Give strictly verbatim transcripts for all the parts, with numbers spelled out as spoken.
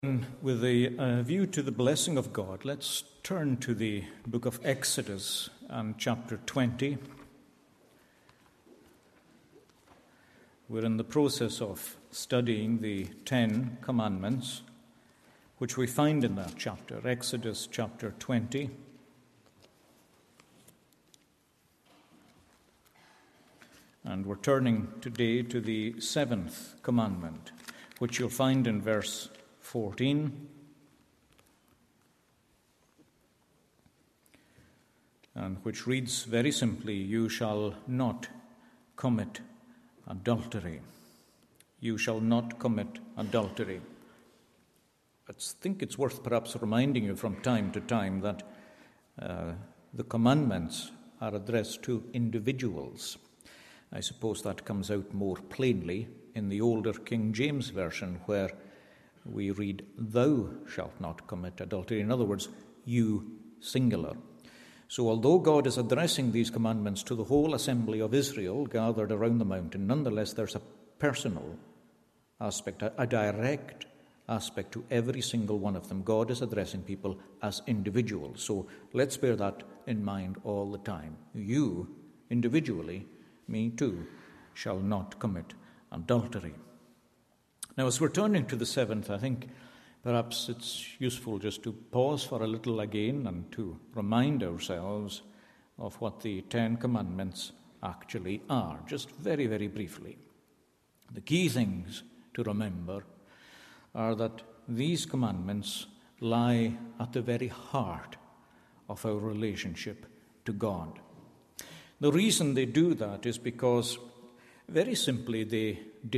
With a uh, view to the blessing of God, let's turn to the book of Exodus and chapter twenty. We're in the process of studying the Ten Commandments, which we find in that chapter, Exodus chapter twenty. And we're turning today to the seventh commandment, which you'll find in verse fourteen, and which reads very simply, "You shall not commit adultery. You shall not commit adultery." I think it's worth perhaps reminding you from time to time that uh, the commandments are addressed to individuals. I suppose that comes out more plainly in the older King James Version, where we read, "Thou shalt not commit adultery." In other words, you singular. So although God is addressing these commandments to the whole assembly of Israel gathered around the mountain, nonetheless there's a personal aspect, a, a direct aspect to every single one of them. God is addressing people as individuals. So let's bear that in mind all the time. You, individually, me too, shall not commit adultery. Now, as we're turning to the seventh, I think perhaps it's useful just to pause for a little again and to remind ourselves of what the Ten Commandments actually are, just very, very briefly. The key things to remember are that these commandments lie at the very heart of our relationship to God. The reason they do that is because, very simply, they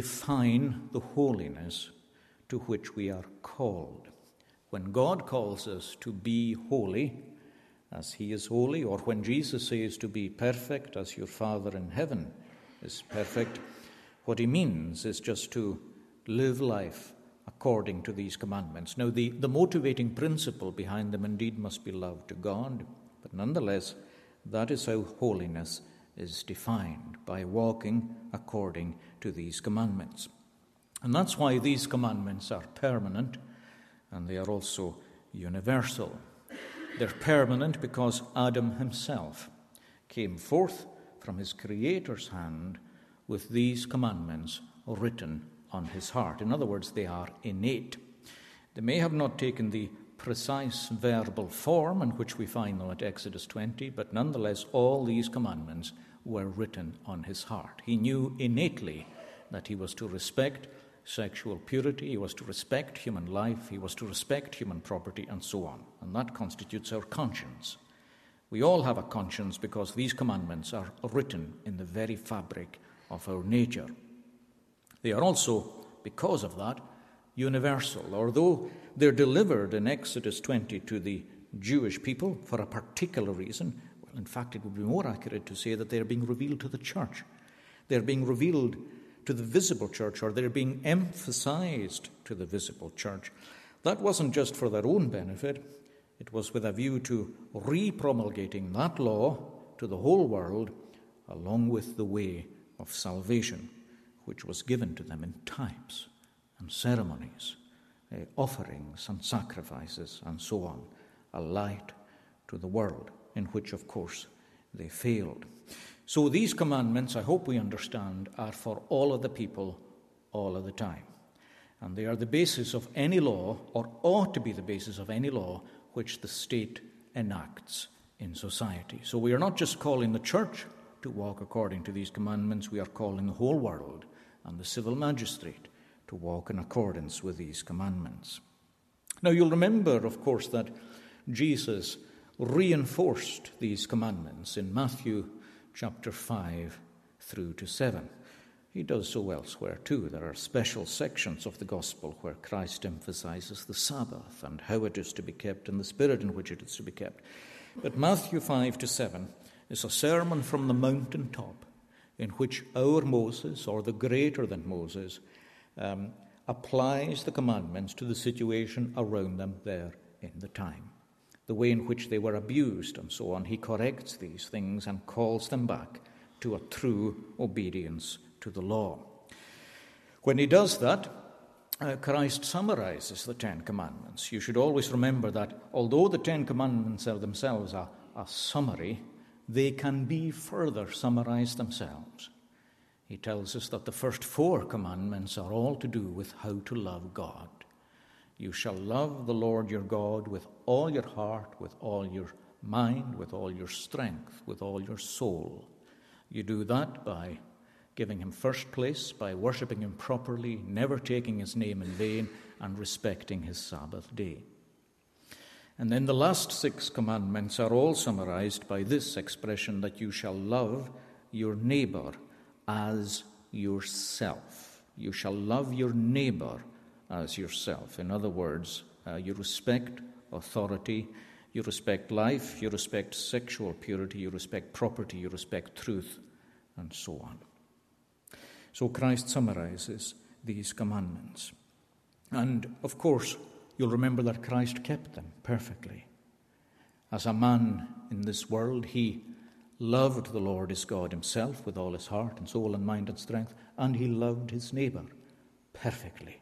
define the holiness to which we are called. When God calls us to be holy, as He is holy, or when Jesus says to be perfect, as your Father in heaven is perfect, what He means is just to live life according to these commandments. Now, the, the motivating principle behind them indeed must be love to God, but nonetheless, that is how holiness is defined, by walking according to these commandments. And that's why these commandments are permanent, and they are also universal. They're permanent because Adam himself came forth from his Creator's hand with these commandments written on his heart. In other words, they are innate. They may have not taken the precise verbal form in which we find them at Exodus twenty, but nonetheless all these commandments were written on his heart. He knew innately that he was to respect sexual purity, he was to respect human life, he was to respect human property, and so on. And that constitutes our conscience. We all have a conscience because these commandments are written in the very fabric of our nature. They are also, because of that, universal. Although they're delivered in Exodus twenty to the Jewish people for a particular reason, well, in fact, it would be more accurate to say that they're being revealed to the church. They're being revealed to the visible church, or they're being emphasized to the visible church. That wasn't just for their own benefit. It was with a view to re-promulgating that law to the whole world, along with the way of salvation, which was given to them in types and ceremonies, uh, offerings and sacrifices, and so on, a light to the world, in which, of course, they failed. So these commandments, I hope we understand, are for all of the people, all of the time. And they are the basis of any law, or ought to be the basis of any law, which the state enacts in society. So we are not just calling the church to walk according to these commandments, we are calling the whole world and the civil magistrate to walk in accordance with these commandments. Now, you'll remember, of course, that Jesus reinforced these commandments in Matthew chapter five through to seven. He does so elsewhere too. There are special sections of the gospel where Christ emphasizes the Sabbath and how it is to be kept and the spirit in which it is to be kept. But Matthew five to seven is a sermon from the mountaintop in which our Moses, or the greater than Moses, um, applies the commandments to the situation around them there in the time. The way in which they were abused and so on. He corrects these things and calls them back to a true obedience to the law. When he does that, uh, Christ summarizes the Ten Commandments. You should always remember that although the Ten Commandments are themselves a, a summary, they can be further summarized themselves. He tells us that the first four commandments are all to do with how to love God. You shall love the Lord your God with all your heart, with all your mind, with all your strength, with all your soul. You do that by giving him first place, by worshipping him properly, never taking his name in vain, and respecting his Sabbath day. And then the last six commandments are all summarized by this expression, that you shall love your neighbor as yourself. You shall love your neighbor as yourself. In other words, uh, you respect authority, you respect life, you respect sexual purity, you respect property, you respect truth, and so on. So Christ summarizes these commandments. And, of course, you'll remember that Christ kept them perfectly. As a man in this world, he loved the Lord his God himself with all his heart and soul and mind and strength, and he loved his neighbor perfectly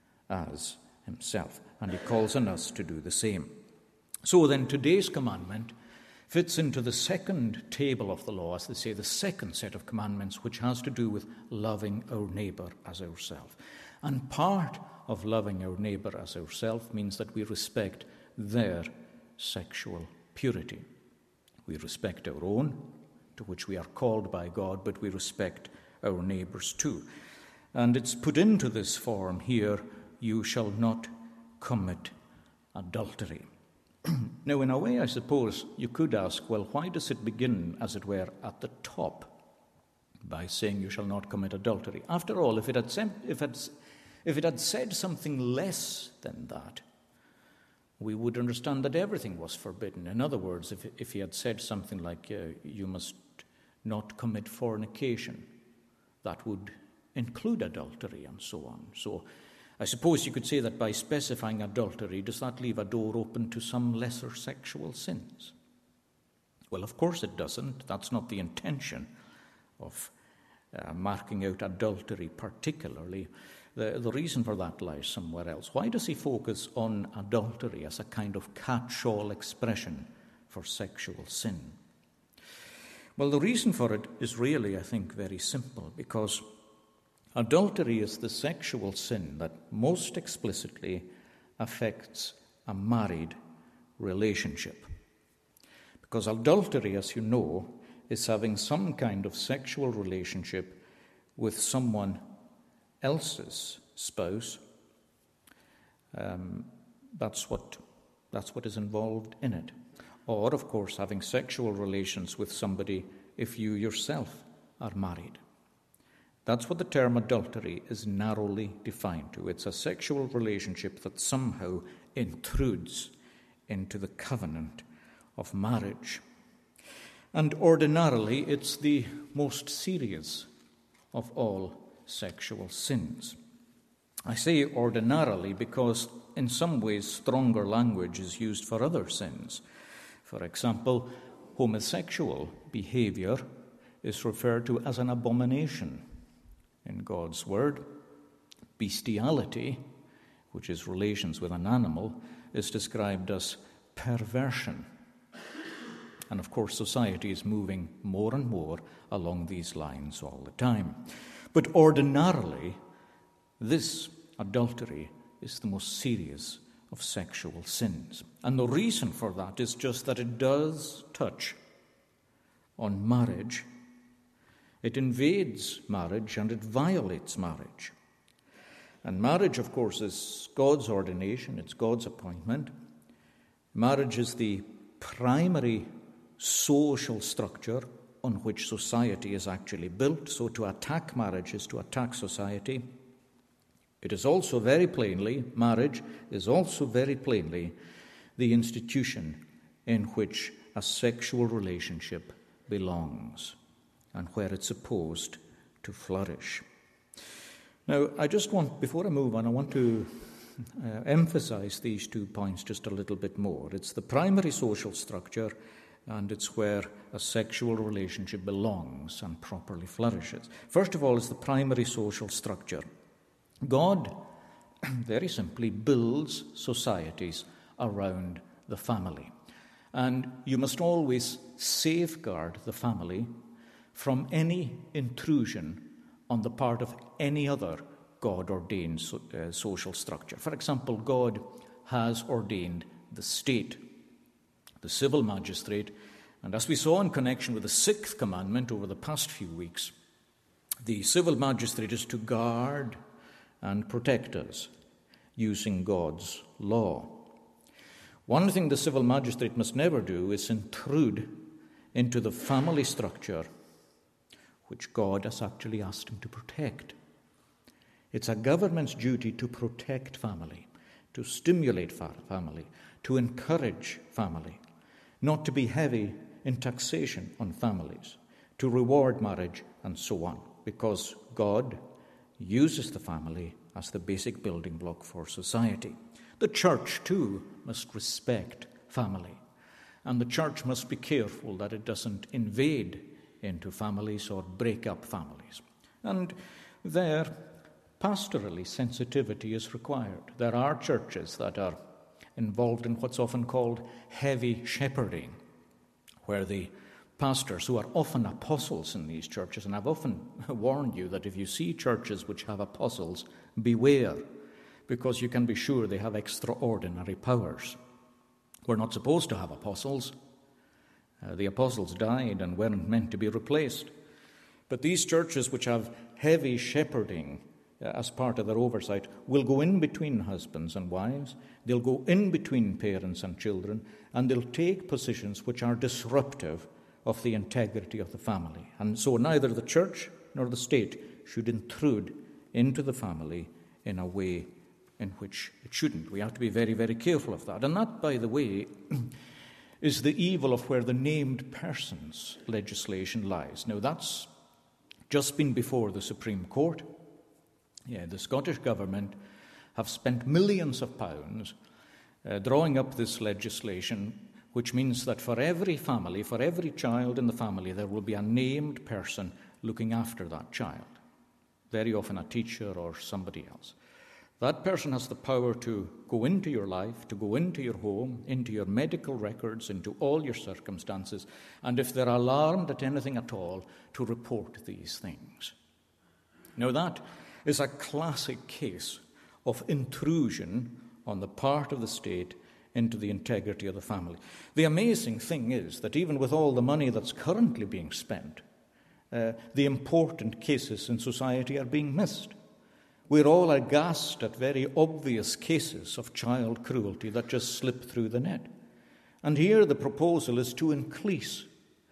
as himself. And he calls on us to do the same. So then today's commandment fits into the second table of the law, as they say, the second set of commandments, which has to do with loving our neighbor as ourselves. And part of loving our neighbor as ourselves means that we respect their sexual purity. We respect our own, to which we are called by God, but we respect our neighbors too. And it's put into this form here, you shall not commit adultery. Now, in a way, I suppose you could ask, well, why does it begin, as it were, at the top by saying you shall not commit adultery? After all, if it had said, if it, if it had said something less than that, we would understand that everything was forbidden. In other words, if, if he had said something like, uh, you must not commit fornication, that would include adultery and so on. So I suppose you could say that by specifying adultery, does that leave a door open to some lesser sexual sins? Well, of course it doesn't. That's not the intention of uh, marking out adultery particularly. The, the reason for that lies somewhere else. Why does he focus on adultery as a kind of catch-all expression for sexual sin? Well, the reason for it is really, I think, very simple, because adultery is the sexual sin that most explicitly affects a married relationship. Because adultery, as you know, is having some kind of sexual relationship with someone else's spouse. Um, that's what that's what is involved in it. Or, of course, having sexual relations with somebody if you yourself are married. That's what the term adultery is narrowly defined to. It's a sexual relationship that somehow intrudes into the covenant of marriage. And ordinarily, it's the most serious of all sexual sins. I say ordinarily because in some ways stronger language is used for other sins. For example, homosexual behavior is referred to as an abomination in God's word. Bestiality, which is relations with an animal, is described as perversion. And of course, society is moving more and more along these lines all the time. But ordinarily, this adultery is the most serious of sexual sins. And the reason for that is just that it does touch on marriage. It invades marriage and it violates marriage. And marriage, of course, is God's ordination, it's God's appointment. Marriage is the primary social structure on which society is actually built. So to attack marriage is to attack society. It is also very plainly, marriage is also very plainly the institution in which a sexual relationship belongs and where it's supposed to flourish. Now, I just want, before I move on, I want to uh, emphasize these two points just a little bit more. It's the primary social structure, and it's where a sexual relationship belongs and properly flourishes. First of all, it's the primary social structure. God very simply builds societies around the family. And you must always safeguard the family from any intrusion on the part of any other God-ordained so, uh, social structure. For example, God has ordained the state, the civil magistrate, and as we saw in connection with the sixth commandment over the past few weeks, the civil magistrate is to guard and protect us using God's law. One thing the civil magistrate must never do is intrude into the family structure which God has actually asked him to protect. It's a government's duty to protect family, to stimulate family, to encourage family, not to be heavy in taxation on families, to reward marriage and so on, because God uses the family as the basic building block for society. The church, too, must respect family, and the church must be careful that it doesn't invade into families or break up families. And there, pastorally, sensitivity is required. There are churches that are involved in what's often called heavy shepherding, where the pastors, who are often apostles in these churches, and I've often warned you that if you see churches which have apostles, beware, because you can be sure they have extraordinary powers. We're not supposed to have apostles. Uh, the apostles died and weren't meant to be replaced. But these churches which have heavy shepherding uh, as part of their oversight will go in between husbands and wives, they'll go in between parents and children, and they'll take positions which are disruptive of the integrity of the family. And so neither the church nor the state should intrude into the family in a way in which it shouldn't. We have to be very, very careful of that. And that, by the way, is the evil of where the named persons legislation lies. Now, that's just been before the Supreme Court. Yeah, the Scottish government have spent millions of pounds uh, drawing up this legislation, which means that for every family, for every child in the family, there will be a named person looking after that child, very often a teacher or somebody else. That person has the power to go into your life, to go into your home, into your medical records, into all your circumstances, and if they're alarmed at anything at all, to report these things. Now, that is a classic case of intrusion on the part of the state into the integrity of the family. The amazing thing is that even with all the money that's currently being spent, uh, the important cases in society are being missed. We're all aghast at very obvious cases of child cruelty that just slip through the net. And here the proposal is to increase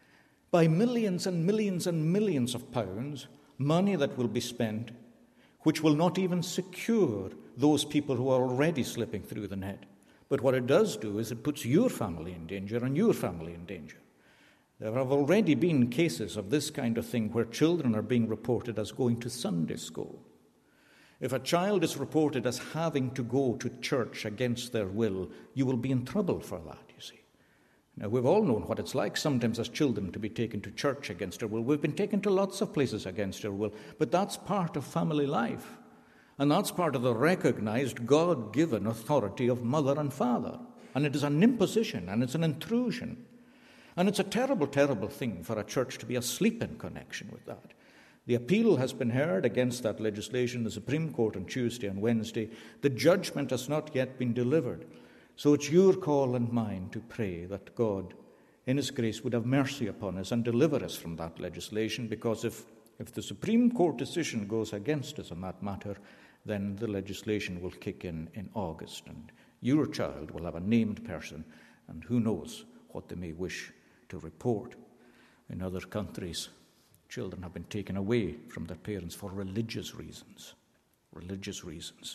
by millions and millions and millions of pounds money that will be spent, which will not even secure those people who are already slipping through the net. But what it does do is it puts your family in danger and your family in danger. There have already been cases of this kind of thing where children are being reported as going to Sunday school. If a child is reported as having to go to church against their will, you will be in trouble for that, you see. Now, we've all known what it's like sometimes as children to be taken to church against our will. We've been taken to lots of places against our will, but that's part of family life. And that's part of the recognized God-given authority of mother and father. And it is an imposition, and it's an intrusion. And it's a terrible, terrible thing for a church to be asleep in connection with that. The appeal has been heard against that legislation in the Supreme Court on Tuesday and Wednesday. The judgment has not yet been delivered. So it's your call and mine to pray that God, in His grace, would have mercy upon us and deliver us from that legislation, because if, if the Supreme Court decision goes against us on that matter, then the legislation will kick in in August, and your child will have a named person, and who knows what they may wish to report. In other countries, children have been taken away from their parents for religious reasons. Religious reasons.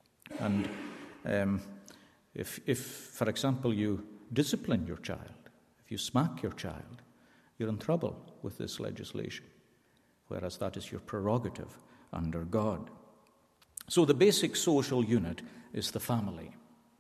And um, if, if, for example, you discipline your child, if you smack your child, you're in trouble with this legislation, whereas that is your prerogative under God. So the basic social unit is the family.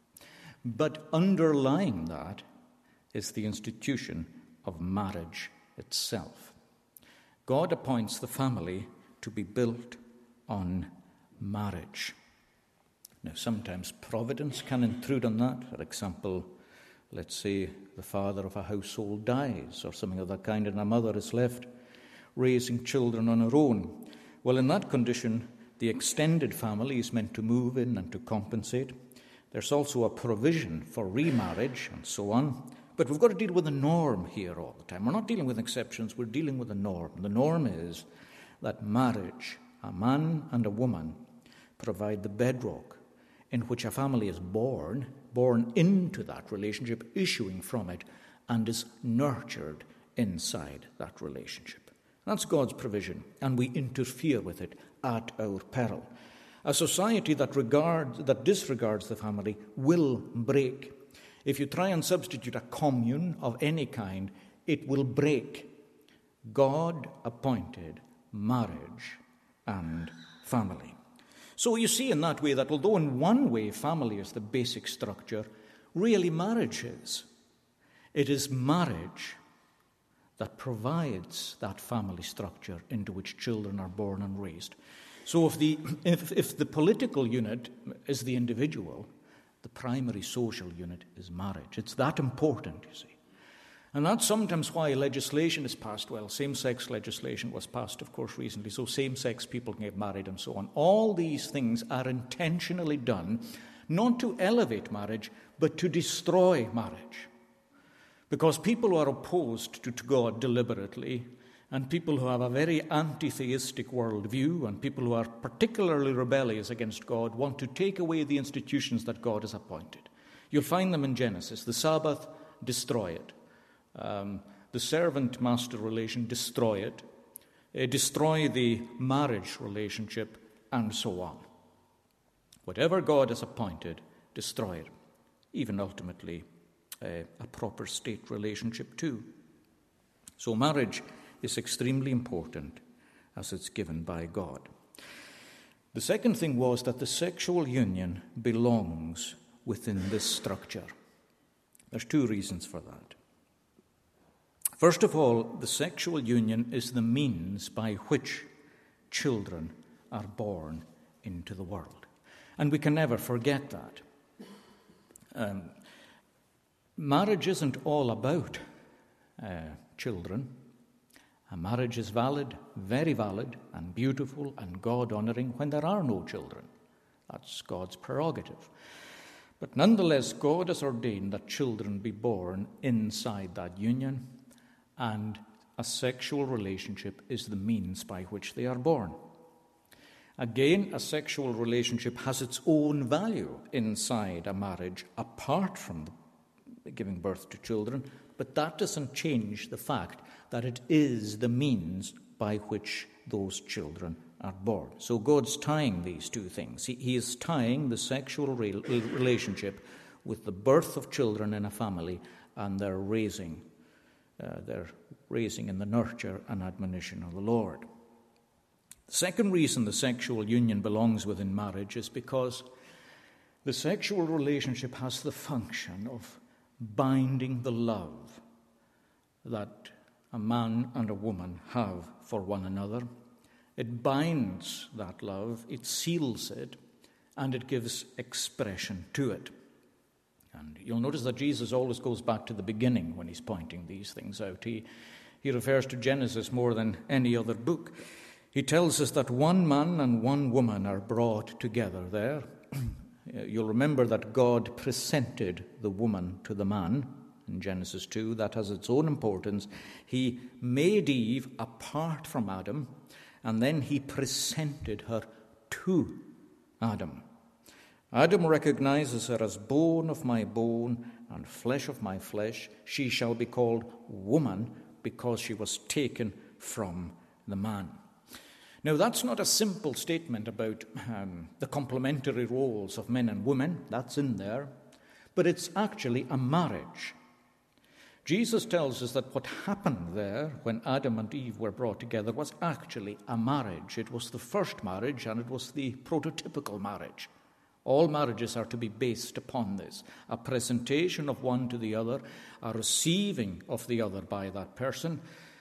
But underlying that is the institution of marriage itself. God appoints the family to be built on marriage. Now, sometimes providence can intrude on that. For example, let's say the father of a household dies or something of that kind, and a mother is left raising children on her own. Well, in that condition, the extended family is meant to move in and to compensate. There's also a provision for remarriage and so on. But we've got to deal with the norm here all the time. We're not dealing with exceptions, we're dealing with the norm. The norm is that marriage, a man and a woman, provide the bedrock in which a family is born, born into that relationship, issuing from it, and is nurtured inside that relationship. That's God's provision, and we interfere with it at our peril. A society that regards, that disregards the family will break. If you try and substitute a commune of any kind, it will break. God appointed marriage and family. So you see in that way that although in one way family is the basic structure, really marriage is. It is marriage that provides that family structure into which children are born and raised. So if the, if, if the political unit is the individual, the primary social unit is marriage. It's that important, you see. And that's sometimes why legislation is passed. Well, same-sex legislation was passed, of course, recently, so same-sex people can get married and so on. All these things are intentionally done not to elevate marriage, but to destroy marriage. Because people who are opposed to, to God deliberately, and people who have a very anti-theistic worldview, and people who are particularly rebellious against God, want to take away the institutions that God has appointed. You'll find them in Genesis. The Sabbath, destroy it. Um, the servant-master relation, destroy it. Uh, destroy the marriage relationship, and so on. Whatever God has appointed, destroy it. Even ultimately, uh, a proper state relationship too. So marriage is extremely important as it's given by God. The second thing was that the sexual union belongs within this structure. There's two reasons for that. First of all, the sexual union is the means by which children are born into the world. And we can never forget that. Um, marriage isn't all about uh, children. A marriage is valid, very valid, and beautiful and God-honouring when there are no children. That's God's prerogative. But nonetheless, God has ordained that children be born inside that union, and a sexual relationship is the means by which they are born. Again, a sexual relationship has its own value inside a marriage, apart from giving birth to children, but that doesn't change the fact that it is the means by which those children are born. So God's tying these two things. He, he is tying the sexual re- relationship with the birth of children in a family and their raising, uh, their raising in the nurture and admonition of the Lord. The second reason the sexual union belongs within marriage is because the sexual relationship has the function of binding the love that a man and a woman have for one another. It binds that love, it seals it, and it gives expression to it. And you'll notice that Jesus always goes back to the beginning when he's pointing these things out. He, he refers to Genesis more than any other book. He tells us that one man and one woman are brought together there. You'll remember that God presented the woman to the man in Genesis two. That has its own importance. He made Eve apart from Adam, and then he presented her to Adam. Adam recognizes her as bone of my bone and flesh of my flesh. She shall be called woman because she was taken from the man. Now, that's not a simple statement about um, the complementary roles of men and women. That's in there. But it's actually a marriage. Jesus tells us that what happened there when Adam and Eve were brought together was actually a marriage. It was the first marriage, and it was the prototypical marriage. All marriages are to be based upon this, a presentation of one to the other, a receiving of the other by that person,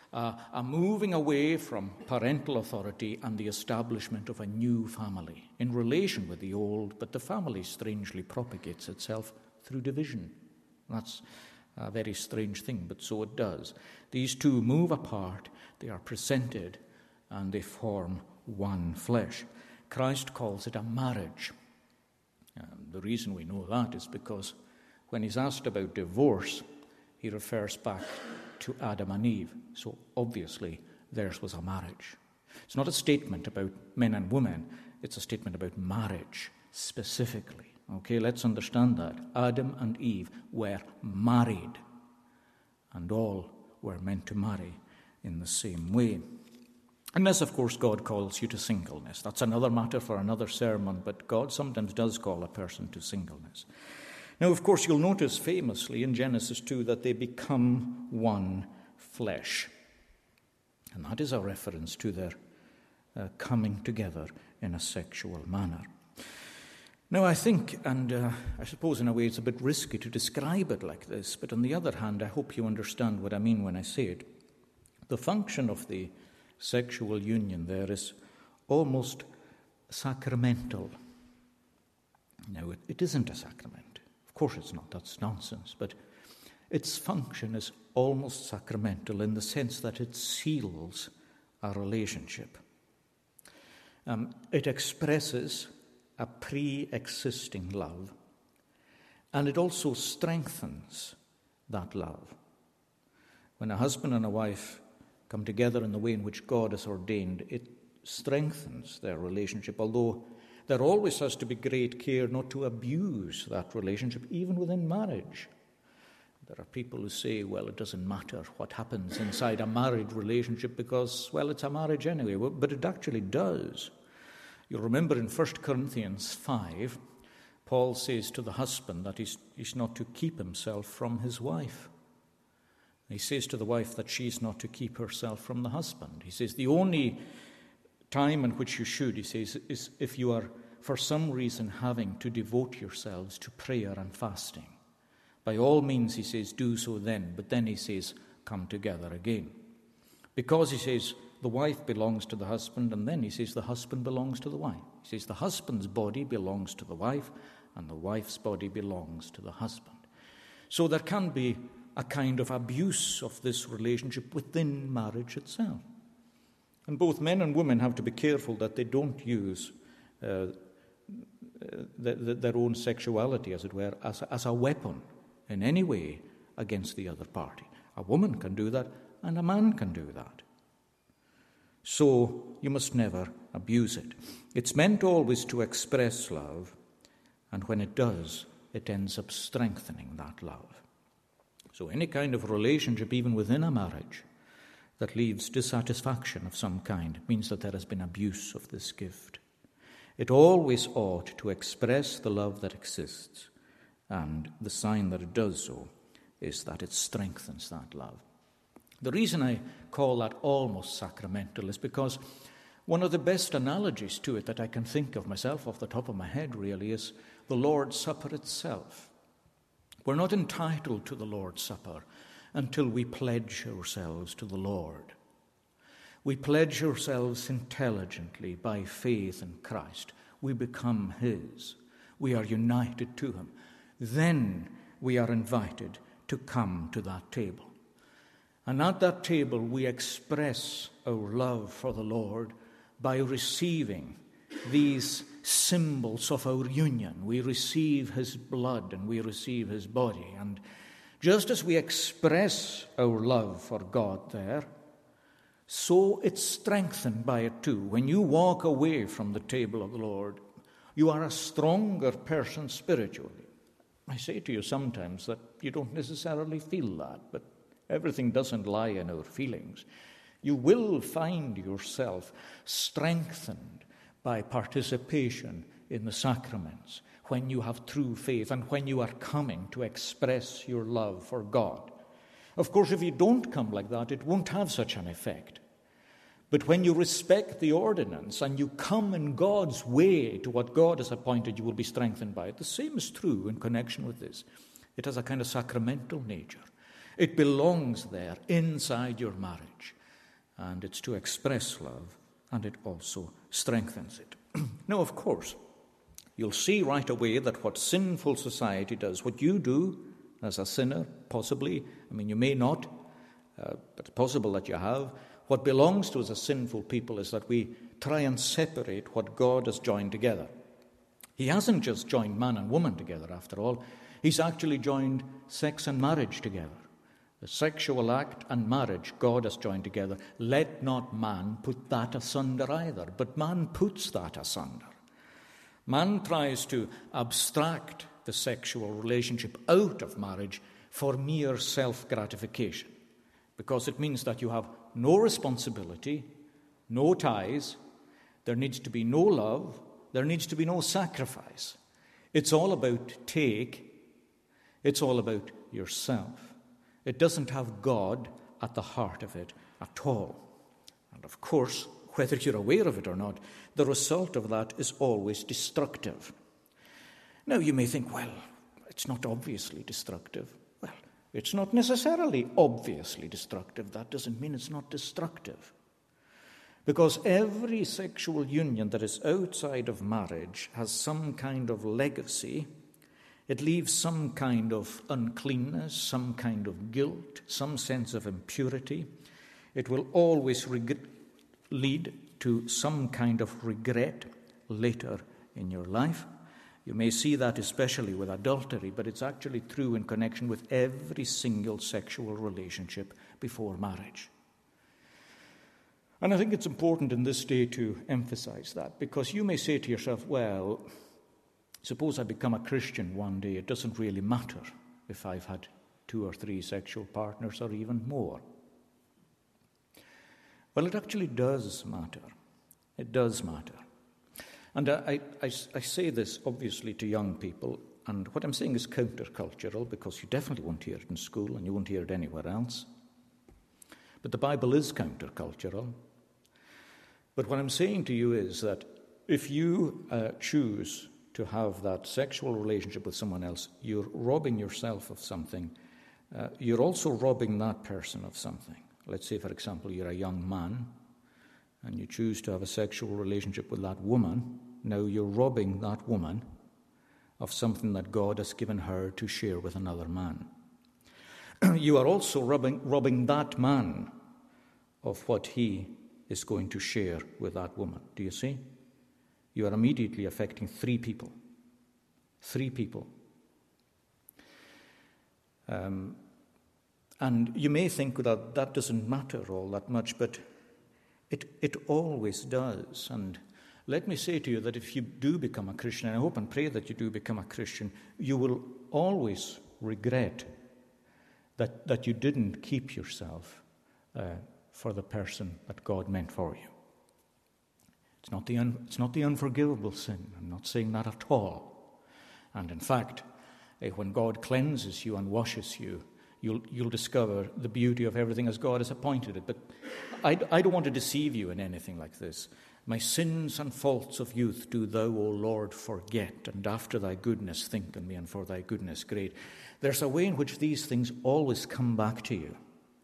uh, a moving away from parental authority and the establishment of a new family in relation with the old, but the family strangely propagates itself through division. That's a very strange thing, but so it does. These two move apart, they are presented, and they form one flesh. Christ calls it a marriage. And the reason we know that is because when he's asked about divorce, he refers back to Adam and Eve. So obviously theirs was a marriage. It's not a statement about men and women, it's a statement about marriage specifically. Okay, let's understand that. Adam and Eve were married, and all were meant to marry in the same way. Unless, of course, God calls you to singleness. That's another matter for another sermon, but God sometimes does call a person to singleness. Now, of course, you'll notice famously in Genesis two that they become one flesh. And that is a reference to their uh, coming together in a sexual manner. Now, I think, and uh, I suppose in a way it's a bit risky to describe it like this, but on the other hand, I hope you understand what I mean when I say it. The function of the sexual union there is almost sacramental. Now, it, it isn't a sacrament. Of course it's not, that's nonsense. But its function is almost sacramental in the sense that it seals a relationship. Um, it expresses a pre-existing love, and it also strengthens that love. When a husband and a wife come together in the way in which God has ordained, it strengthens their relationship, although there always has to be great care not to abuse that relationship, even within marriage. There are people who say, well, it doesn't matter what happens inside a married relationship because, well, it's a marriage anyway. Well, but it actually does. You'll remember in First Corinthians five, Paul says to the husband that he's, he's not to keep himself from his wife. He says to the wife that she's not to keep herself from the husband. He says the only time in which you should, he says, is if you are for some reason having to devote yourselves to prayer and fasting. By all means, he says, do so then. But then he says, come together again. Because, he says, the wife belongs to the husband, and then he says the husband belongs to the wife. He says the husband's body belongs to the wife, and the wife's body belongs to the husband. So there can be a kind of abuse of this relationship within marriage itself. And both men and women have to be careful that they don't use uh, the, the, their own sexuality, as it were, as a, as a weapon in any way against the other party. A woman can do that, and a man can do that. So you must never abuse it. It's meant always to express love, and when it does, it ends up strengthening that love. So any kind of relationship, even within a marriage, that leaves dissatisfaction of some kind means that there has been abuse of this gift. It always ought to express the love that exists, and the sign that it does so is that it strengthens that love. The reason I call that almost sacramental is because one of the best analogies to it that I can think of myself off the top of my head really is the Lord's Supper itself. We're not entitled to the Lord's Supper until we pledge ourselves to the Lord. We pledge ourselves intelligently by faith in Christ. We become His. We are united to Him. Then we are invited to come to that table. And at that table we express our love for the Lord by receiving these symbols of our union. We receive His blood and we receive His body. And just as we express our love for God there, so it's strengthened by it too. When you walk away from the table of the Lord, you are a stronger person spiritually. I say to you sometimes that you don't necessarily feel that, but everything doesn't lie in our feelings. You will find yourself strengthened by participation in the sacraments when you have true faith and when you are coming to express your love for God. Of course, if you don't come like that, it won't have such an effect. But when you respect the ordinance and you come in God's way to what God has appointed, you will be strengthened by it. The same is true in connection with this. It has a kind of sacramental nature. It belongs there, inside your marriage. And it's to express love, and it also strengthens it. Now, of course, you'll see right away that what sinful society does, what you do as a sinner, possibly, I mean, you may not, uh, but it's possible that you have, what belongs to us as sinful people is that we try and separate what God has joined together. He hasn't just joined man and woman together, after all. He's actually joined sex and marriage together. The sexual act and marriage God has joined together. Let not man put that asunder either. But man puts that asunder. Man tries to abstract the sexual relationship out of marriage for mere self-gratification, because it means that you have no responsibility, no ties, there needs to be no love, there needs to be no sacrifice. It's all about take, it's all about yourself. It doesn't have God at the heart of it at all. And of course, whether you're aware of it or not, the result of that is always destructive. Now, you may think, well, it's not obviously destructive. Well, it's not necessarily obviously destructive. That doesn't mean it's not destructive. Because every sexual union that is outside of marriage has some kind of legacy. It leaves some kind of uncleanness, some kind of guilt, some sense of impurity. It will always reg- lead to some kind of regret later in your life. You may see that especially with adultery, but it's actually true in connection with every single sexual relationship before marriage. And I think it's important in this day to emphasize that, because you may say to yourself, well, suppose I become a Christian one day, it doesn't really matter if I've had two or three sexual partners or even more. Well, it actually does matter. It does matter. And I, I, I say this obviously to young people, and what I'm saying is countercultural, because you definitely won't hear it in school and you won't hear it anywhere else. But the Bible is countercultural. But what I'm saying to you is that if you uh, choose to have that sexual relationship with someone else, you're robbing yourself of something. Uh, you're also robbing that person of something. Let's say, for example, you're a young man and you choose to have a sexual relationship with that woman. Now you're robbing that woman of something that God has given her to share with another man. You are also robbing, robbing that man of what he is going to share with that woman. Do you see? You are immediately affecting three people. Three people. Um, and you may think that that doesn't matter all that much, but it, it always does. And let me say to you that if you do become a Christian, and I hope and pray that you do become a Christian, you will always regret that, that you didn't keep yourself uh, for the person that God meant for you. It's not the un, it's not the unforgivable sin. I'm not saying that at all. And in fact, eh, when God cleanses you and washes you, you'll you'll discover the beauty of everything as God has appointed it. But I, I don't want to deceive you in anything like this. My sins and faults of youth do thou, O Lord, forget, and after thy goodness think on me, and for thy goodness great. There's a way in which these things always come back to you.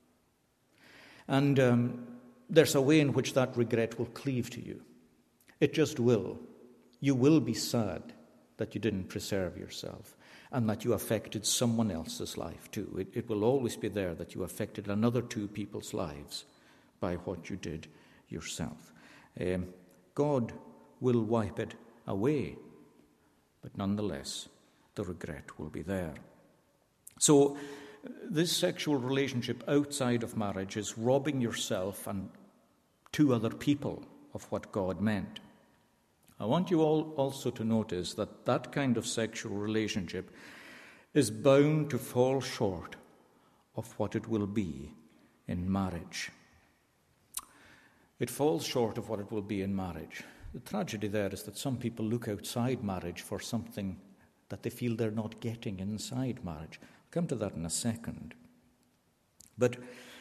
And um, there's a way in which that regret will cleave to you. It just will. You will be sad that you didn't preserve yourself and that you affected someone else's life too. It, it will always be there that you affected another two people's lives by what you did yourself. Um, God will wipe it away, but nonetheless, the regret will be there. So, this sexual relationship outside of marriage is robbing yourself and two other people of what God meant. I want you all also to notice that that kind of sexual relationship is bound to fall short of what it will be in marriage. It falls short of what it will be in marriage. The tragedy there is that some people look outside marriage for something that they feel they're not getting inside marriage. I'll come to that in a second. But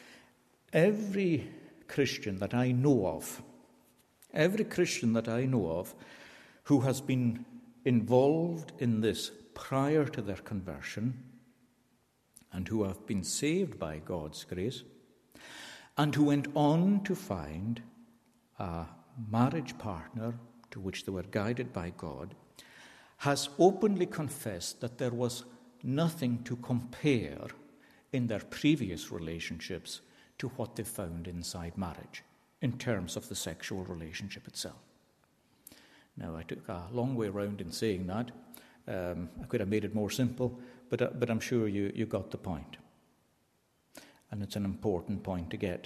every Christian that I know of, every Christian that I know of who has been involved in this prior to their conversion, and who have been saved by God's grace, and who went on to find a marriage partner to which they were guided by God, has openly confessed that there was nothing to compare in their previous relationships to what they found inside marriage in terms of the sexual relationship itself. Now, I took a long way around in saying that. Um, I could have made it more simple, but, uh, but I'm sure you, you got the point. And it's an important point to get.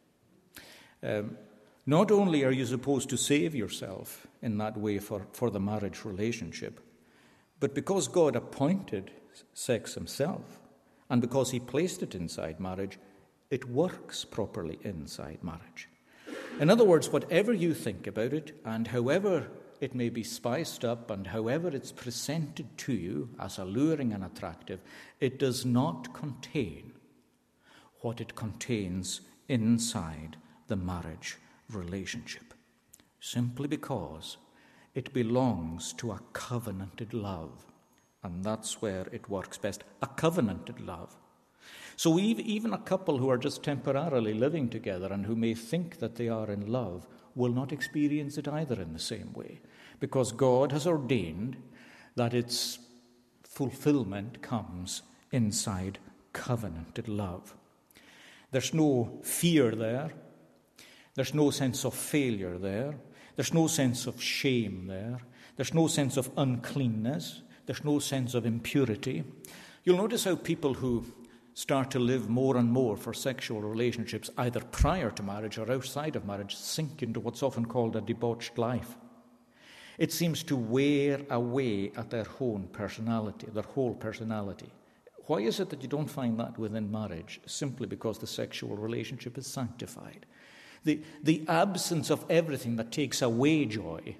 Um, not only are you supposed to save yourself in that way for, for the marriage relationship, but because God appointed sex himself, and because he placed it inside marriage, it works properly inside marriage. In other words, whatever you think about it, and however it may be spiced up, and however it's presented to you as alluring and attractive, it does not contain what it contains inside the marriage relationship, simply because it belongs to a covenanted love, and that's where it works best, a covenanted love. So even a couple who are just temporarily living together and who may think that they are in love will not experience it either in the same way, because God has ordained that its fulfillment comes inside covenanted love. There's no fear there. There's no sense of failure there. There's no sense of shame there. There's no sense of uncleanness. There's no sense of impurity. You'll notice how people who start to live more and more for sexual relationships, either prior to marriage or outside of marriage, sink into what's often called a debauched life. It seems to wear away at their own personality, their whole personality. Why is it that you don't find that within marriage? Simply because the sexual relationship is sanctified. The, the absence of everything that takes away joy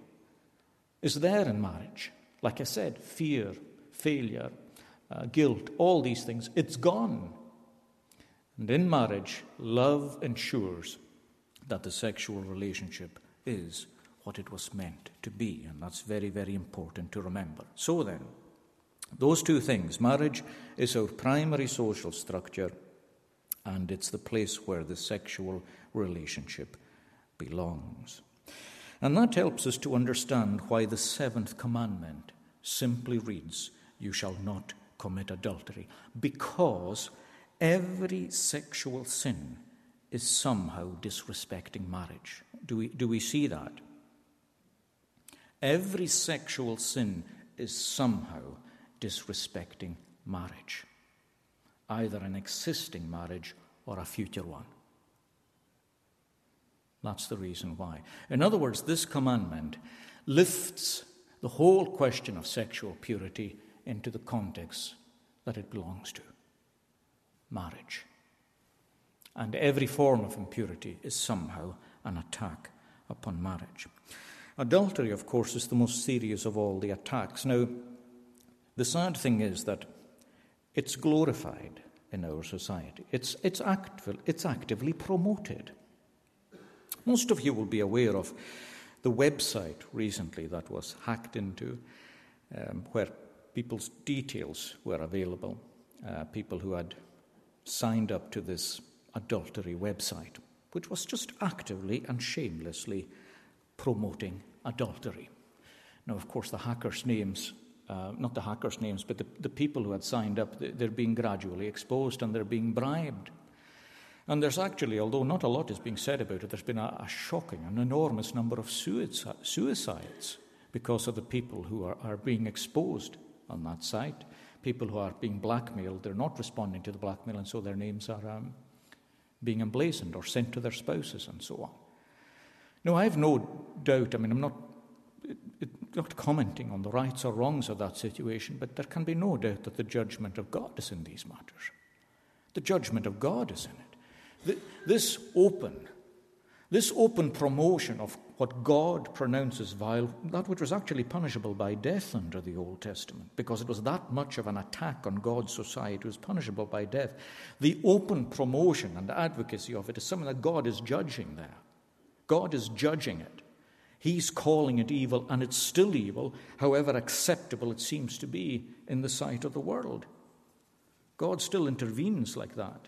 is there in marriage. Like I said, fear, failure, uh, guilt, all these things, it's gone. And in marriage, love ensures that the sexual relationship is what it was meant to be. And that's very, very important to remember. So then, those two things, marriage is our primary social structure, and it's the place where the sexual relationship belongs. And that helps us to understand why the seventh commandment simply reads, "You shall not commit adultery," because every sexual sin is somehow disrespecting marriage. Do we, do we see that? Every sexual sin is somehow disrespecting marriage, either an existing marriage or a future one. That's the reason why. In other words, this commandment lifts the whole question of sexual purity into the context that it belongs to, marriage. And every form of impurity is somehow an attack upon marriage. Adultery, of course, is the most serious of all the attacks. Now, the sad thing is that it's glorified in our society. It's, it's, active, it's actively promoted. Most of you will be aware of the website recently that was hacked into, um, where people's details were available, uh, people who had signed up to this adultery website, which was just actively and shamelessly promoting adultery. Now, of course, the hackers' names, uh, not the hackers' names, but the, the people who had signed up, they're being gradually exposed and they're being bribed. And there's actually, although not a lot is being said about it, there's been a, a shocking, an enormous number of suicide, suicides because of the people who are, are being exposed on that site. People who are being blackmailed, they're not responding to the blackmail, and so their names are um, being emblazoned or sent to their spouses and so on. Now, I have no doubt, I mean, I'm not, it, it, not commenting on the rights or wrongs of that situation, but there can be no doubt that the judgment of God is in these matters. The judgment of God is in it. This open, this open promotion of what God pronounces vile, that which was actually punishable by death under the Old Testament, because it was that much of an attack on God's society, it was punishable by death. The open promotion and advocacy of it is something that God is judging there. God is judging it. He's calling it evil, and it's still evil, however acceptable it seems to be in the sight of the world. God still intervenes like that.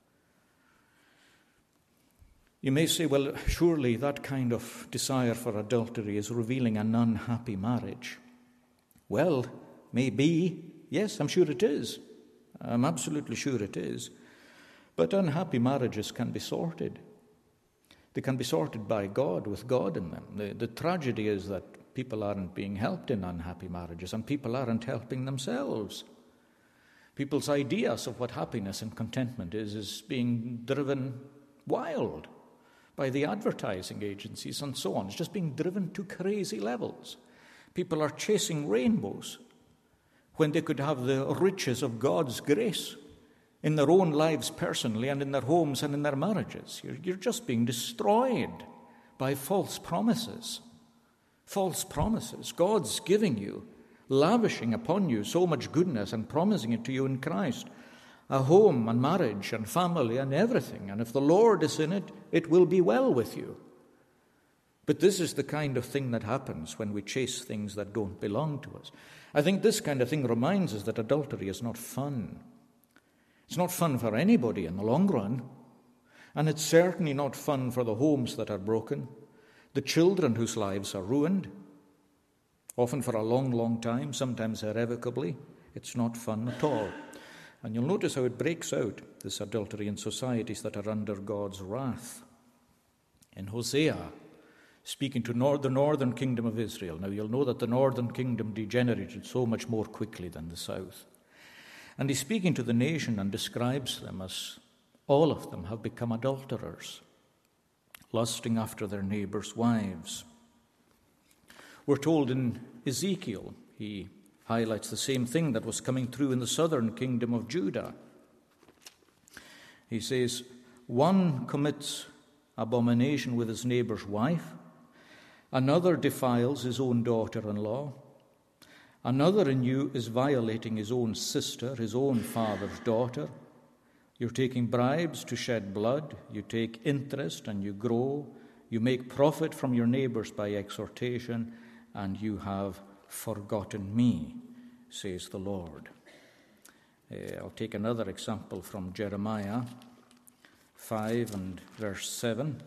You may say, well, surely that kind of desire for adultery is revealing an unhappy marriage. Well, maybe. Yes, I'm sure it is. I'm absolutely sure it is. But unhappy marriages can be sorted. They can be sorted by God, with God in them. The, the tragedy is that people aren't being helped in unhappy marriages, and people aren't helping themselves. People's ideas of what happiness and contentment is is being driven wild by the advertising agencies and so on. It's just being driven to crazy levels. People are chasing rainbows when they could have the riches of God's grace in their own lives personally and in their homes and in their marriages. You're, you're just being destroyed by false promises. False promises. God's giving you, lavishing upon you so much goodness and promising it to you in Christ. A home and marriage and family and everything. And if the Lord is in it, it will be well with you. But this is the kind of thing that happens when we chase things that don't belong to us. I think this kind of thing reminds us that adultery is not fun. It's not fun for anybody in the long run. And it's certainly not fun for the homes that are broken, the children whose lives are ruined, often for a long, long time, sometimes irrevocably. It's not fun at all. And you'll notice how it breaks out, this adultery, in societies that are under God's wrath. In Hosea, speaking to nor- the northern kingdom of Israel. Now, you'll know that the northern kingdom degenerated so much more quickly than the south. And he's speaking to the nation and describes them as all of them have become adulterers, lusting after their neighbours' wives. We're told in Ezekiel, he highlights the same thing that was coming through in the southern kingdom of Judah. He says, one commits abomination with his neighbour's wife, another defiles his own daughter-in-law, another in you is violating his own sister, his own father's daughter. You're taking bribes to shed blood, you take interest and you grow, you make profit from your neighbours by exhortation, and you have forgotten me, says the Lord. Uh, I'll take another example from Jeremiah five and verse seven.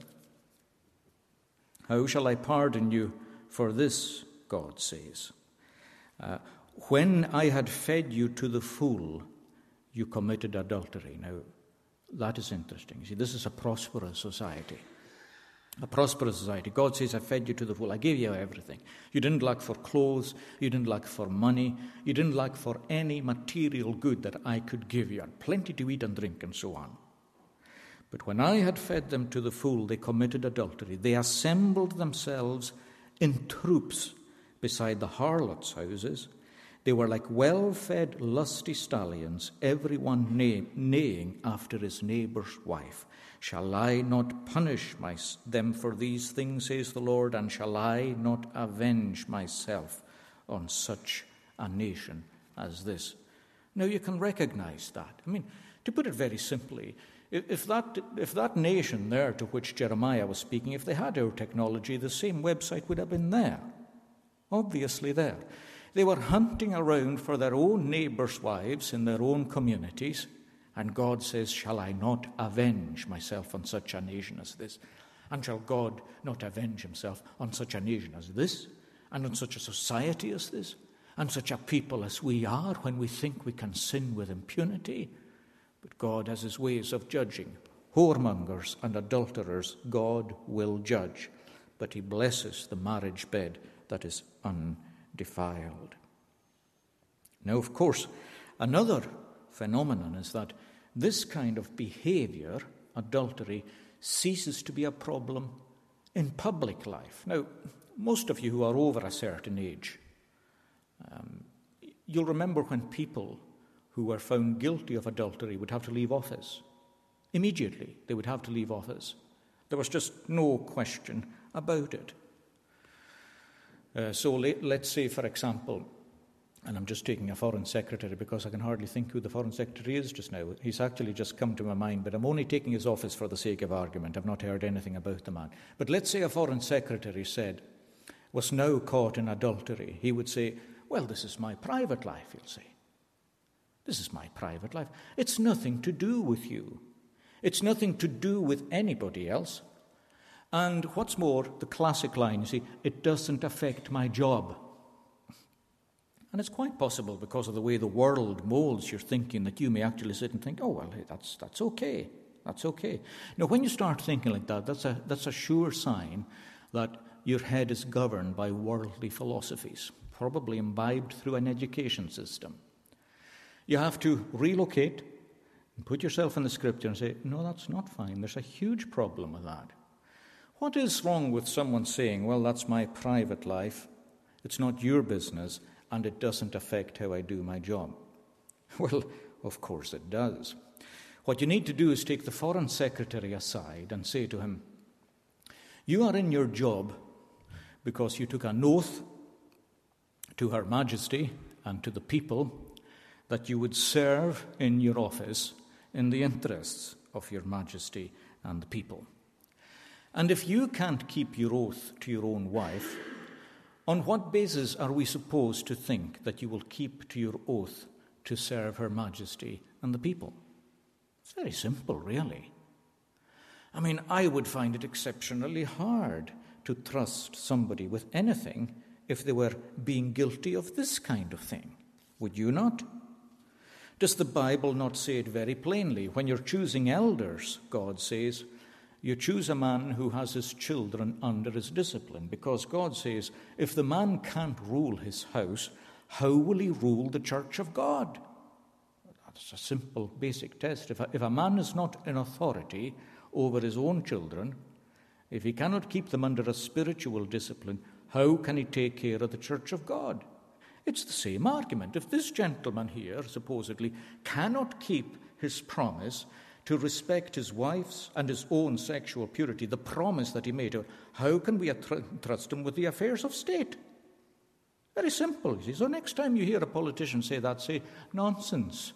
How shall I pardon you for this, God says? Uh, when I had fed you to the full, you committed adultery. Now, that is interesting. You see, this is a prosperous society. A prosperous society. God says, I fed you to the full. I gave you everything. You didn't lack for clothes. You didn't lack for money. You didn't lack for any material good that I could give you. You had plenty to eat and drink and so on. But when I had fed them to the full, they committed adultery. They assembled themselves in troops beside the harlots' houses. They were like well-fed, lusty stallions, every one neigh- neighing after his neighbour's wife. Shall I not punish my, them for these things, says the Lord, and shall I not avenge myself on such a nation as this? Now, you can recognize that. I mean, to put it very simply, if, if that if that nation there to which Jeremiah was speaking, if they had our technology, the same website would have been there. Obviously there. They were hunting around for their own neighbours' wives in their own communities, and God says, shall I not avenge myself on such a nation as this? And shall God not avenge himself on such a nation as this? And on such a society as this? And such a people as we are when we think we can sin with impunity? But God has his ways of judging. Whoremongers and adulterers God will judge, but he blesses the marriage bed that is undefiled. Now, of course, another phenomenon is that this kind of behavior, adultery, ceases to be a problem in public life. Now, most of you who are over a certain age, um, you'll remember when people who were found guilty of adultery would have to leave office. Immediately, they would have to leave office. There was just no question about it. Uh, so let, let's say, for example, and I'm just taking a foreign secretary because I can hardly think who the foreign secretary is just now. He's actually just come to my mind, but I'm only taking his office for the sake of argument. I've not heard anything about the man. But let's say a foreign secretary said, was now caught in adultery. He would say, well, this is my private life, he'll say. This is my private life. It's nothing to do with you. It's nothing to do with anybody else. And what's more, the classic line, you see, it doesn't affect my job. And it's quite possible, because of the way the world molds your thinking, that you may actually sit and think, oh, well, hey, that's that's okay. That's okay. Now, when you start thinking like that, that's a that's a sure sign that your head is governed by worldly philosophies, probably imbibed through an education system. You have to relocate and put yourself in the Scripture and say, no, that's not fine. There's a huge problem with that. What is wrong with someone saying, well, that's my private life, it's not your business, and it doesn't affect how I do my job? Well, of course it does. What you need to do is take the Foreign Secretary aside and say to him, you are in your job because you took an oath to Her Majesty and to the people that you would serve in your office in the interests of Your Majesty and the people. And if you can't keep your oath to your own wife, on what basis are we supposed to think that you will keep to your oath to serve Her Majesty and the people? It's very simple, really. I mean, I would find it exceptionally hard to trust somebody with anything if they were being guilty of this kind of thing. Would you not? Does the Bible not say it very plainly? When you're choosing elders, God says, you choose a man who has his children under his discipline, because God says, if the man can't rule his house, how will he rule the church of God? That's a simple, basic test. If a, if a man is not in authority over his own children, if he cannot keep them under a spiritual discipline, how can he take care of the church of God? It's the same argument. If this gentleman here, supposedly, cannot keep his promise to respect his wife's and his own sexual purity, the promise that he made to her, how can we trust him with the affairs of state? Very simple, you see. So next time you hear a politician say that, say, nonsense.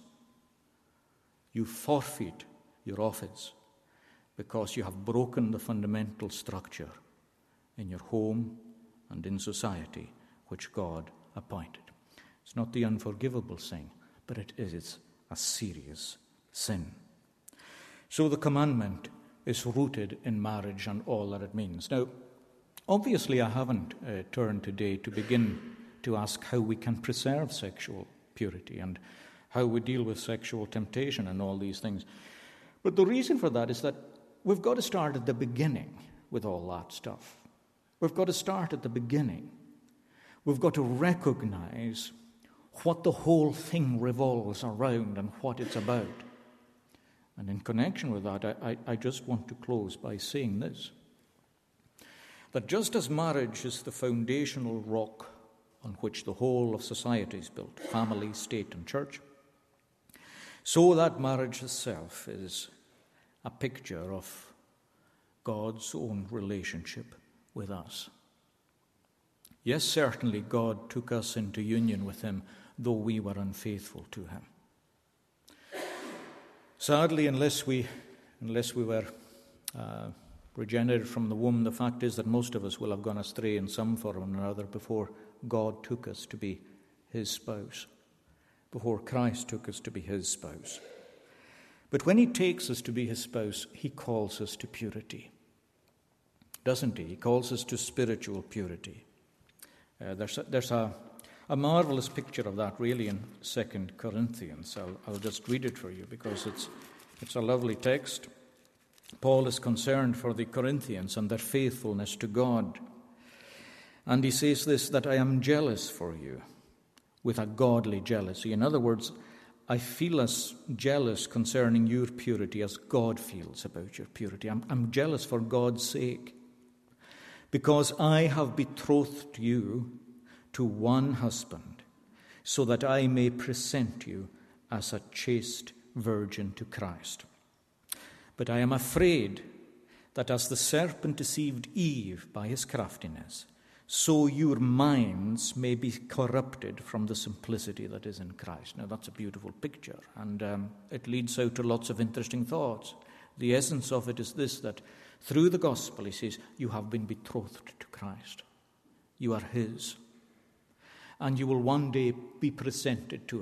You forfeit your office because you have broken the fundamental structure in your home and in society which God appointed. It's not the unforgivable sin, but it is a serious sin. So the commandment is rooted in marriage and all that it means. Now, obviously I haven't uh, turned today to begin to ask how we can preserve sexual purity and how we deal with sexual temptation and all these things. But the reason for that is that we've got to start at the beginning with all that stuff. We've got to start at the beginning. We've got to recognize what the whole thing revolves around and what it's about. And in connection with that, I, I, I just want to close by saying this, that just as marriage is the foundational rock on which the whole of society is built, family, state, and church, so that marriage itself is a picture of God's own relationship with us. Yes, certainly God took us into union with Him, though we were unfaithful to Him. Sadly, unless we, unless we were uh, regenerated from the womb, the fact is that most of us will have gone astray in some form or another before God took us to be His spouse, before Christ took us to be His spouse. But when He takes us to be His spouse, He calls us to purity, doesn't He? He calls us to spiritual purity. Uh, there's a, there's a, a marvelous picture of that, really, in Second Corinthians. I'll, I'll just read it for you because it's it's a lovely text. Paul is concerned for the Corinthians and their faithfulness to God. And he says this, that I am jealous for you with a godly jealousy. In other words, I feel as jealous concerning your purity as God feels about your purity. I'm, I'm jealous for God's sake, because I have betrothed you to one husband, so that I may present you as a chaste virgin to Christ. But I am afraid that as the serpent deceived Eve by his craftiness, so your minds may be corrupted from the simplicity that is in Christ. Now, that's a beautiful picture, and um, it leads out to lots of interesting thoughts. The essence of it is this, that through the gospel, he says, you have been betrothed to Christ. You are His. And you will one day be presented to Him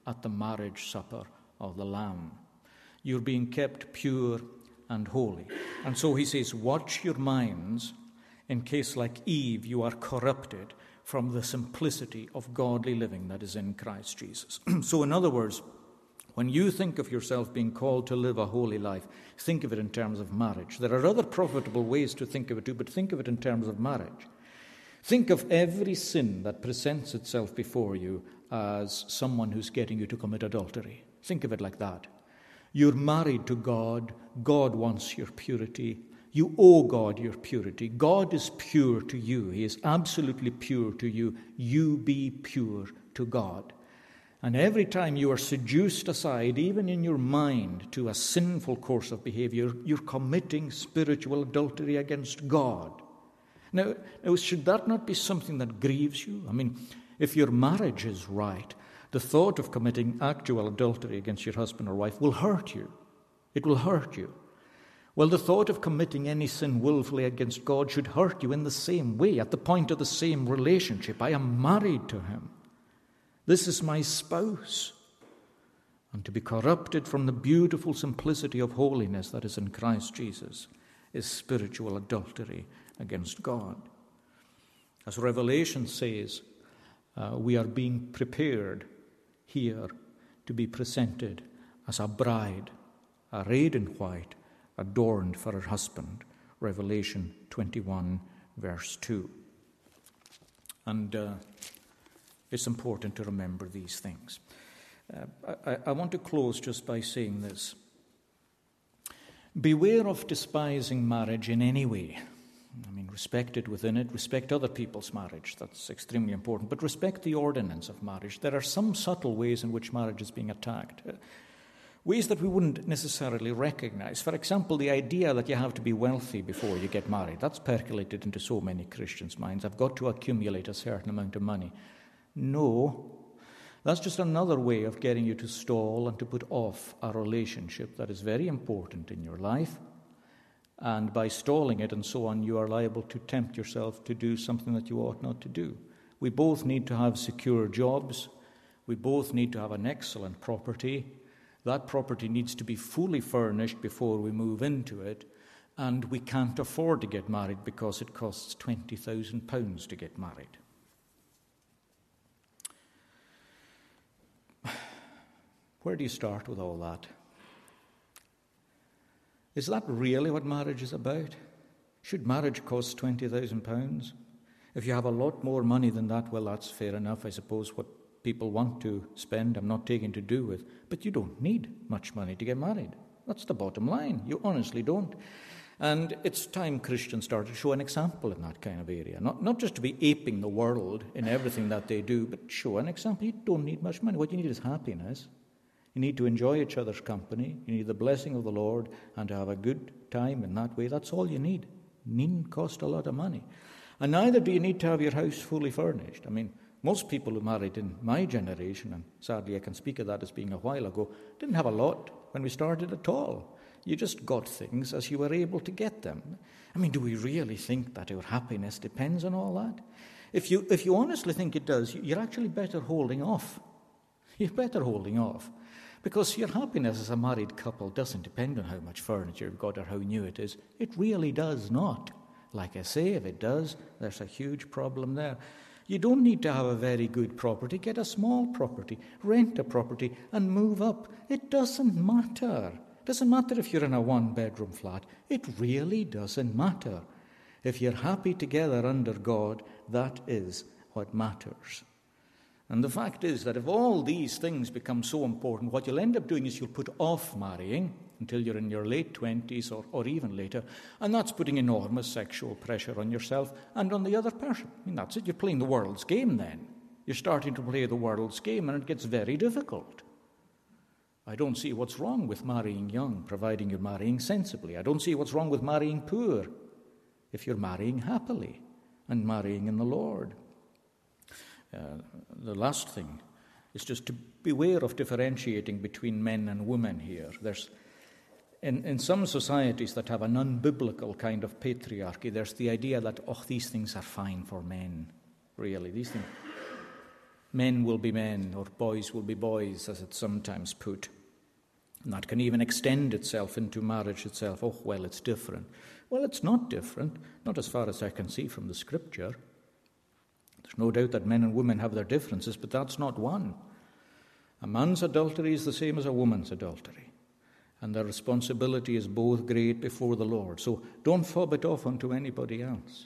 at the marriage supper of the Lamb. You're being kept pure and holy. And so he says, watch your minds in case, like Eve, you are corrupted from the simplicity of godly living that is in Christ Jesus. So in other words, when you think of yourself being called to live a holy life, think of it in terms of marriage. There are other profitable ways to think of it too, but think of it in terms of marriage. Think of every sin that presents itself before you as someone who's getting you to commit adultery. Think of it like that. You're married to God. God wants your purity. You owe God your purity. God is pure to you. He is absolutely pure to you. You be pure to God. And every time you are seduced aside, even in your mind, to a sinful course of behavior, you're committing spiritual adultery against God. Now, now, should that not be something that grieves you? I mean, if your marriage is right, the thought of committing actual adultery against your husband or wife will hurt you. It will hurt you. Well, the thought of committing any sin willfully against God should hurt you in the same way, at the point of the same relationship. I am married to him. This is my spouse. And to be corrupted from the beautiful simplicity of holiness that is in Christ Jesus is spiritual adultery against God. As Revelation says, uh, we are being prepared here to be presented as a bride, arrayed in white, adorned for her husband. Revelation twenty-one, verse two. And uh, it's important to remember these things. Uh, I, I want to close just by saying this. Beware of despising marriage in any way. I mean, respect it within it, respect other people's marriage. That's extremely important. But respect the ordinance of marriage. There are some subtle ways in which marriage is being attacked. Uh, ways that we wouldn't necessarily recognize. For example, the idea that you have to be wealthy before you get married. That's percolated into so many Christians' minds. I've got to accumulate a certain amount of money. No, that's just another way of getting you to stall and to put off a relationship that is very important in your life. And by stalling it and so on, you are liable to tempt yourself to do something that you ought not to do. We both need to have secure jobs. We both need to have an excellent property. That property needs to be fully furnished before we move into it. And we can't afford to get married because it costs twenty thousand pounds to get married. Where do you start with all that? Is that really what marriage is about? Should marriage cost twenty thousand pounds? If you have a lot more money than that, well, that's fair enough. I suppose what people want to spend, I'm not taking to do with. But you don't need much money to get married. That's the bottom line. You honestly don't. And it's time Christians start to show an example in that kind of area. Not, not just to be aping the world in everything that they do, but show an example. You don't need much money. What you need is happiness. You need to enjoy each other's company. You need the blessing of the Lord and to have a good time in that way. That's all you need. It needn't cost a lot of money. And neither do you need to have your house fully furnished. I mean, most people who married in my generation, and sadly I can speak of that as being a while ago, didn't have a lot when we started at all. You just got things as you were able to get them. I mean, do we really think that our happiness depends on all that? If you, if you honestly think it does, you're actually better holding off. You're better holding off. Because your happiness as a married couple doesn't depend on how much furniture you've got or how new it is. It really does not. Like I say, if it does, there's a huge problem there. You don't need to have a very good property. Get a small property, rent a property, and move up. It doesn't matter. It doesn't matter if you're in a one-bedroom flat. It really doesn't matter. If you're happy together under God, that is what matters. And the fact is that if all these things become so important, what you'll end up doing is you'll put off marrying until you're in your late twenties or, or even later, and that's putting enormous sexual pressure on yourself and on the other person. I mean, that's it. You're playing the world's game then. You're starting to play the world's game, and it gets very difficult. I don't see what's wrong with marrying young, providing you're marrying sensibly. I don't see what's wrong with marrying poor if you're marrying happily and marrying in the Lord. Uh, the last thing is just to beware of differentiating between men and women here. There's, in, in some societies that have an unbiblical kind of patriarchy, there's the idea that, oh, these things are fine for men, really. These things, Men will be men, or boys will be boys, as it's sometimes put. And that can even extend itself into marriage itself. Oh, well, it's different. Well, it's not different, not as far as I can see from the Scripture. There's no doubt that men and women have their differences, but that's not one. A man's adultery is the same as a woman's adultery, and their responsibility is both great before the Lord. So don't fob it off onto anybody else.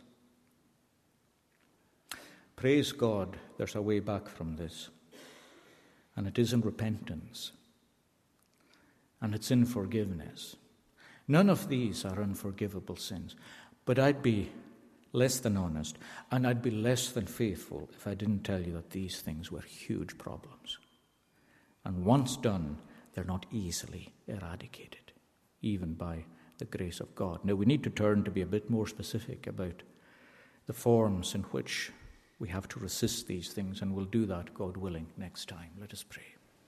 Praise God, there's a way back from this, and it is in repentance, and it's in forgiveness. None of these are unforgivable sins, but I'd be less than honest, and I'd be less than faithful if I didn't tell you that these things were huge problems. And once done, they're not easily eradicated, even by the grace of God. Now, we need to turn to be a bit more specific about the forms in which we have to resist these things, and we'll do that, God willing, next time. Let us pray.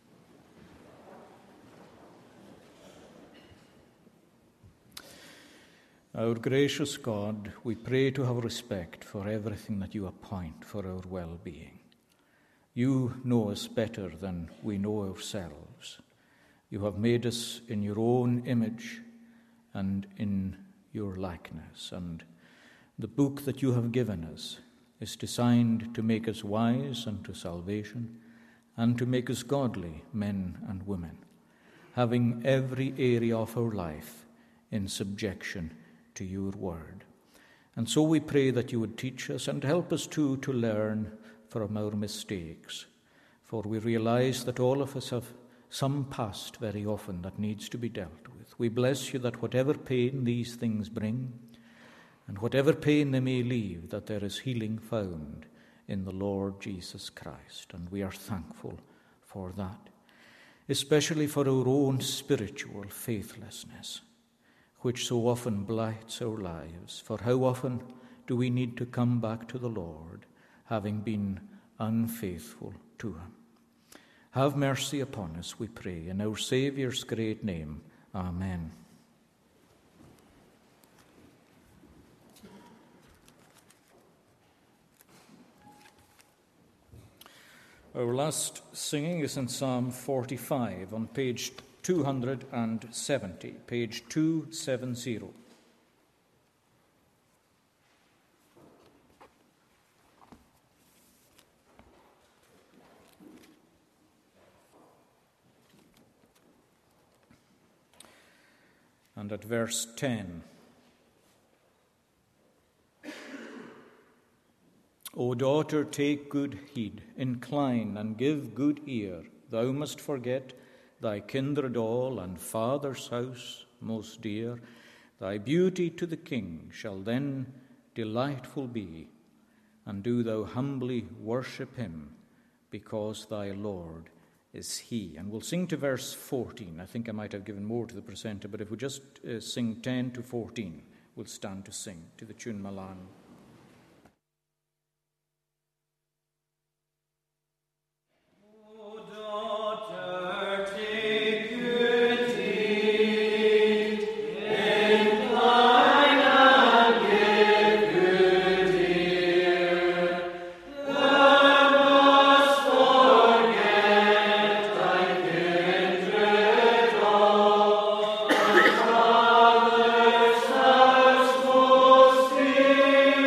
Our gracious God, we pray to have respect for everything that you appoint for our well-being. You know us better than we know ourselves. You have made us in your own image and in your likeness, and the book that you have given us is designed to make us wise unto salvation and to make us godly men and women, having every area of our life in subjection to your word. And so we pray that you would teach us and help us too to learn from our mistakes, for we realize that all of us have some past very often that needs to be dealt with. We bless you that whatever pain these things bring, and whatever pain they may leave, that there is healing found in the Lord Jesus Christ. And we are thankful for that, especially for our own spiritual faithlessness, which so often blights our lives. For how often do we need to come back to the Lord, having been unfaithful to him? Have mercy upon us, we pray, in our Saviour's great name. Amen. Our last singing is in Psalm forty-five on page two hundred seventy, page two seventy. And at verse ten. O daughter, take good heed, incline and give good ear. Thou must forget thy kindred all and father's house most dear. Thy beauty to the king shall then delightful be, and do thou humbly worship him, because thy Lord is he. And we'll sing to verse fourteen. I think I might have given more to the presenter, but if we just uh, sing ten to fourteen, we'll stand to sing to the tune Malan. Spirit.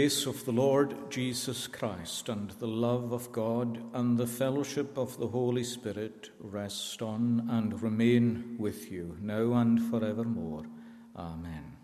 grace of the Lord Jesus Christ and the love of God and the fellowship of the Holy Spirit rest on and remain with you now and forevermore. Amen.